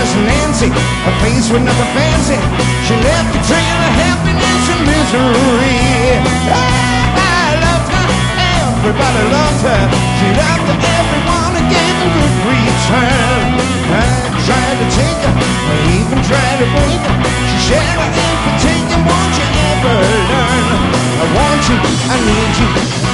Miss Nancy, her face was nothing fancy. She left a trail of happiness and misery. I loved her, everybody loved her. She loved everyone and gave a good return. I tried to take her, I even tried to break her. She said I ain't for taking, won't you ever learn? I want you, I need you,